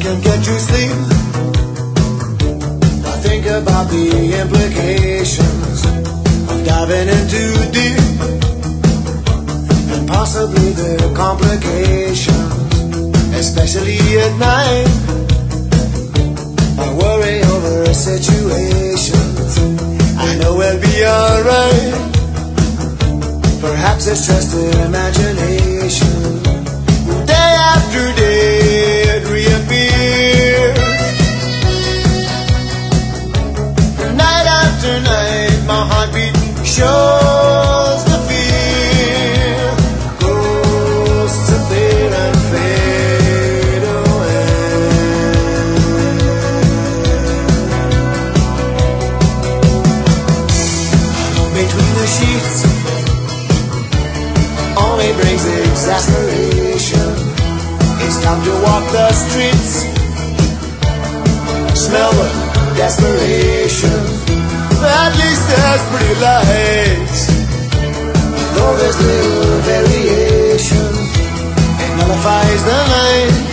can't get you sleep. I think about the implications of diving in too deep, and possibly the complications, especially at night. I worry over situations. I know we'll be alright. Perhaps it's just imagination. Day after day it reappears. Night after night my heartbeat shows the fear. Ghosts appear and fade away. Alone between the sheets only brings exasperation. It's time to walk the streets, smell the desperation. At least there's pretty lights, though there's little variation. It nullifies the night.